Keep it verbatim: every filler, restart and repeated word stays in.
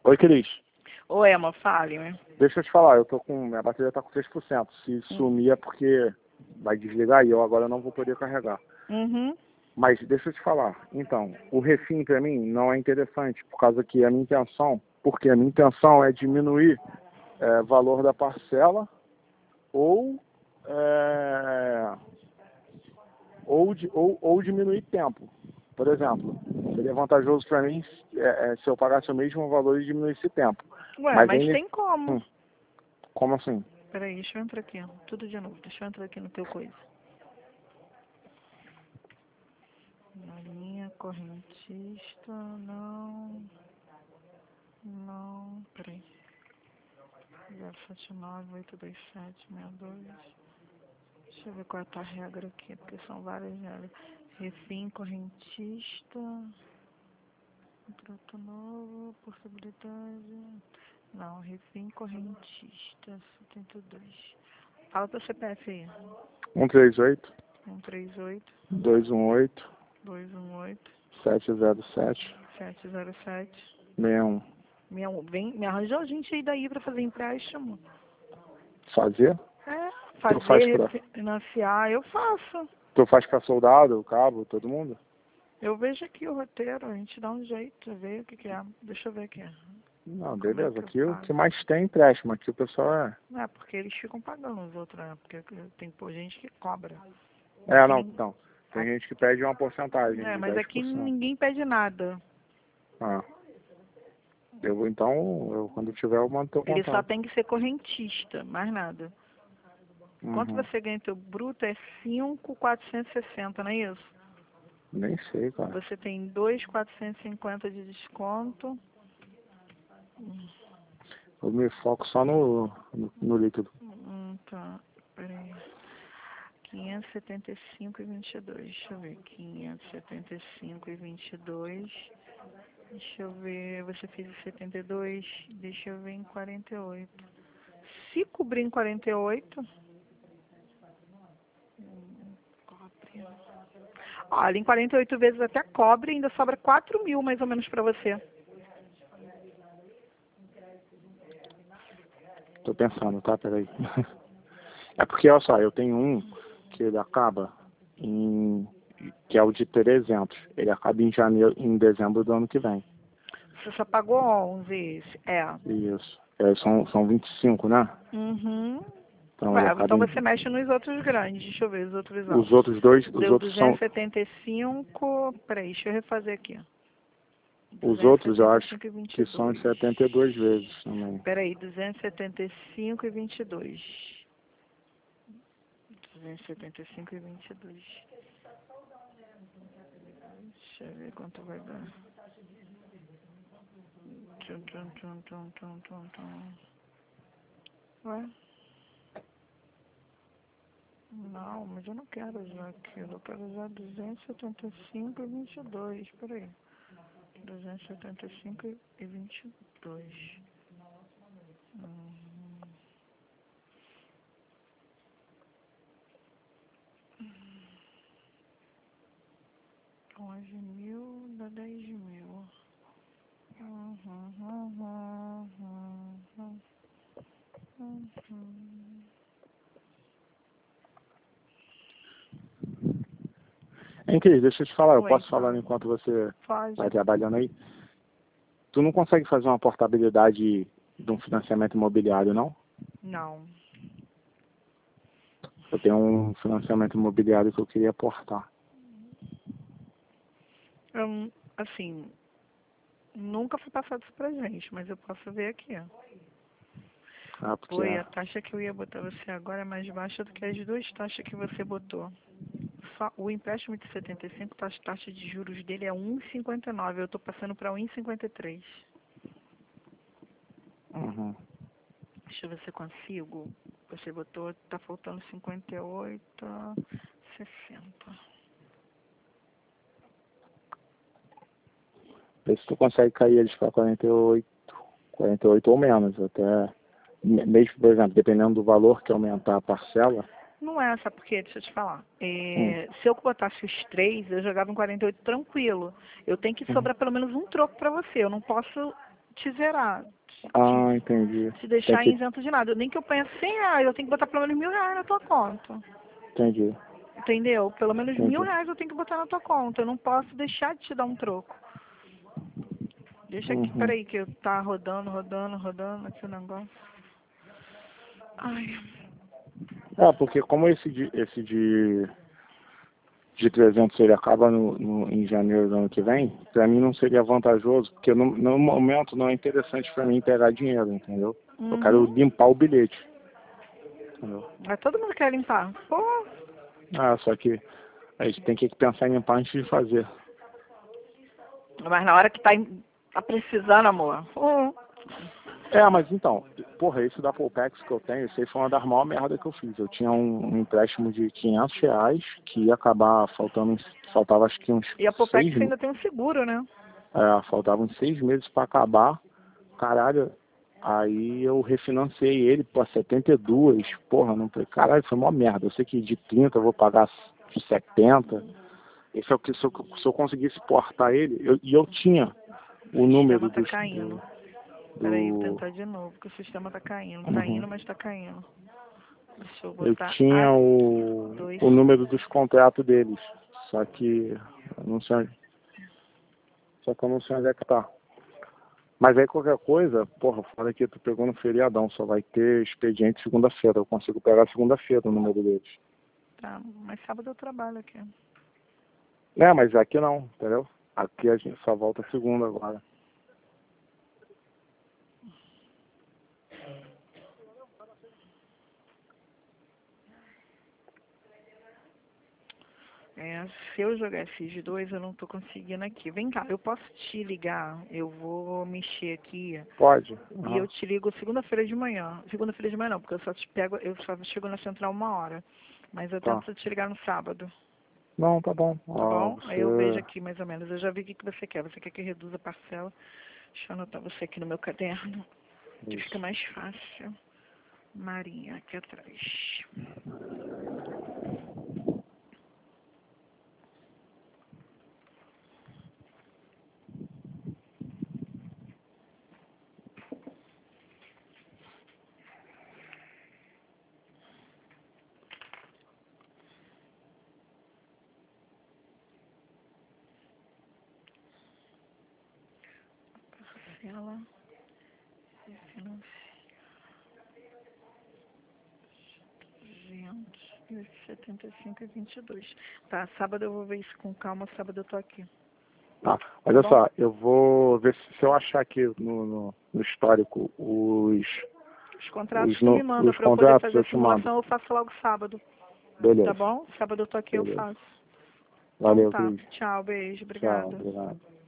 Oi, Cris. Oi, amor, fale-me. Deixa eu te falar, eu tô com. Minha bateria tá com três por cento. Se sumir é porque vai desligar e eu agora não vou poder carregar. Uhum. Mas deixa eu te falar. Então, o refim pra mim não é interessante, por causa que a minha intenção, porque a minha intenção é diminuir é, valor da parcela ou, é, ou, di- ou, ou diminuir tempo. Por exemplo, seria vantajoso para mim é, é, se eu pagasse o mesmo valor e diminuísse tempo. Ué, Mas mas ainda. tem como. Hum, como assim? Peraí, deixa eu entrar aqui. Tudo de novo. Deixa eu entrar aqui no teu coisa. Na linha correntista, não. Não. Peraí. zero sete nove oito dois sete seis dois. Deixa eu ver qual é a tua regra aqui, porque são várias regras. Refim correntista. Contrato novo, possibilidade. Não, refim correntista, setenta e dois. Fala teu C P F aí. um três oito, um três oito, dois um oito, dois um oito, sete zero sete, sete zero sete. seis um. Me, vem, me arranjou gente aí daí pra fazer empréstimo. Fazer? É, Tu faz fazer, pra, financiar, eu faço. tu faz pra soldado, cabo, todo mundo? Eu vejo aqui o roteiro, a gente dá um jeito, vê o que que é. Deixa eu ver aqui. Não, Como é beleza. que eu Aqui o faço? que mais tem é empréstimo. Aqui o pessoal é. Não é porque eles ficam pagando os outros, né? Porque tem pô, gente que cobra. É, Aqui, não, nin- não. Tem gente que pede uma porcentagem é, de mas dez aqui por cento. ninguém pede nada. Ah. Eu vou então, eu, quando tiver, eu mando teu Ele só contato. tem que ser correntista, mais nada. Quanto Uhum. você ganha teu bruto é cinco mil quatrocentos e sessenta, não é isso? Nem sei, cara. Você tem dois mil quatrocentos e cinquenta de desconto. Eu me foco só no, no, no líquido. Hum, tá, peraí. quinhentos e setenta e cinco e vinte e dois. Deixa eu ver. quinhentos e setenta e cinco e vinte e dois. Deixa eu ver. Você fez em setenta e dois. Deixa eu ver em quarenta e oito. Se cobrir em quarenta e oito. hum, Cobre. Olha, em quarenta e oito vezes até cobre, ainda sobra quatro mil mais ou menos pra você. Tô pensando, tá? Peraí. É porque, olha só, eu tenho um que ele acaba em. Que é o de trezentos. Ele acaba em janeiro, em dezembro do ano que vem. Você só pagou onze esse? É. Isso. É, são, são vinte e cinco, né? Uhum. Então ele Ué, acaba então em. você mexe nos outros grandes. Deixa eu ver os outros Os altos. outros dois, os Deu outros são. duzentos e setenta e cinco. Peraí, deixa eu refazer aqui. Os duzentos e outros eu setenta e acho cinco e vinte e que são em dois. setenta e duas vezes também. Peraí, duzentos e setenta e cinco e vinte e dois. duzentos e setenta e cinco e vinte e dois. Deixa eu ver quanto vai dar. Tum, tum, tum, tum, tum, tum, tum. Ué? Não, mas eu não quero usar aquilo. Eu quero usar duzentos e setenta e cinco e vinte e dois. Peraí. duzentos e setenta e cinco e vinte e dois. Hum. onze mil dá dez mil. Uhum, uhum, uhum, uhum. Hein, Cris, deixa eu te falar, eu Oi, posso falar fala. enquanto você Pode. vai trabalhando aí? Tu não consegue fazer uma portabilidade de um financiamento imobiliário, não? Não. Eu tenho um financiamento imobiliário que eu queria portar. Eu, assim, nunca foi passado isso pra gente, mas eu posso ver aqui, ó. Ah, porque Oi, é. a taxa que eu ia botar você agora é mais baixa do que as duas taxas que você botou. Só, o empréstimo de setenta e cinco, a taxa de juros dele é um vírgula cinquenta e nove. Eu tô passando para um vírgula cinquenta e três. Uhum. Deixa eu ver se eu consigo. Você botou, tá faltando cinquenta e oito, sessenta. Vê se tu consegue cair eles para quarenta e oito, quarenta e oito ou menos, até. Mesmo, por exemplo, dependendo do valor que aumentar a parcela. Não é, sabe por quê? Deixa eu te falar. Hum. É, se eu botasse os três, eu jogava em quarenta e oito tranquilo. Eu tenho que Uhum. sobrar pelo menos um troco para você. Eu não posso te zerar. Ah, entendi. Te deixar Tem que... isento de nada. Nem que eu ponha cem reais, eu tenho que botar pelo menos mil reais na tua conta. Entendi. Entendeu? Pelo menos Entendi. mil reais eu tenho que botar na tua conta. Eu não posso deixar de te dar um troco. Deixa aqui, Uhum. peraí, que tá rodando, rodando, rodando aqui o negócio. Ai. É, porque como esse de, esse de, de trezentos ele acaba no, no, em janeiro do ano que vem, pra mim não seria vantajoso, porque no, no momento não é interessante pra mim pegar dinheiro, entendeu? Uhum. Eu quero limpar o bilhete. Entendeu? Mas todo mundo quer limpar. Pô. Ah, só que a gente tem que pensar em limpar antes de fazer. Mas na hora que tá, em- tá precisando, amor. Pô. É, mas então, porra, esse da Polpex que eu tenho, esse aí foi uma das maiores merdas que eu fiz. Eu tinha um, um empréstimo de quinhentos reais que ia acabar faltando, faltava acho que uns E a Popex seis, ainda tem um seguro, né? é, faltavam seis meses pra acabar. Caralho, aí eu refinancei ele por setenta e dois, porra, não falei, caralho, foi uma merda. Eu sei que de trinta eu vou pagar de setenta. Esse é o que, se eu, se eu conseguisse portar ele, eu, e eu tinha o O número sistema tá dos, caindo. do, Peraí, vou do, tentar de novo, porque o sistema tá caindo. Tá uhum. indo, mas tá caindo. Deixa eu Eu botar A tinha o, dois. o número dos contratos deles, só que eu não sei, só que eu não sei onde é que tá. Mas aí qualquer coisa, porra, fala que tu pegou no feriadão, só vai ter expediente segunda-feira. Eu consigo pegar segunda-feira o número deles. Tá, mas sábado eu trabalho aqui. É, mas aqui não, entendeu? Aqui a gente só volta segunda agora. É, se eu jogar esses dois, eu não tô conseguindo aqui. Vem cá, eu posso te ligar? Eu vou mexer aqui Pode? e eu Uhum. te ligo segunda-feira de manhã. Segunda-feira de manhã não, porque eu só te pego, eu só chego na central uma hora. Mas eu Tá. tento te ligar no sábado, Não, tá bom. tá Ah, bom? Aí eu vejo você... aqui mais ou menos. Eu já vi o que que você quer. Você quer que reduza a parcela? Deixa eu anotar você aqui no meu caderno, que fica Isso. mais fácil. Marinha, aqui atrás. Parcela, refinancia, duzentos e setenta e cinco e vinte e dois. Tá, sábado eu vou ver isso com calma, sábado eu tô aqui. Tá, Tá olha bom? só, eu vou ver se, se eu achar aqui no, no, no histórico os, Os contratos os, tu me no, manda os pra eu poder contratos, fazer eu a te mando. simulação, eu faço logo sábado. Tá Beleza, bom? Sábado eu tô aqui, eu beleza. faço. Então Valeu, tá. beijo. Tchau, beijo, Tchau, obrigada. obrigado.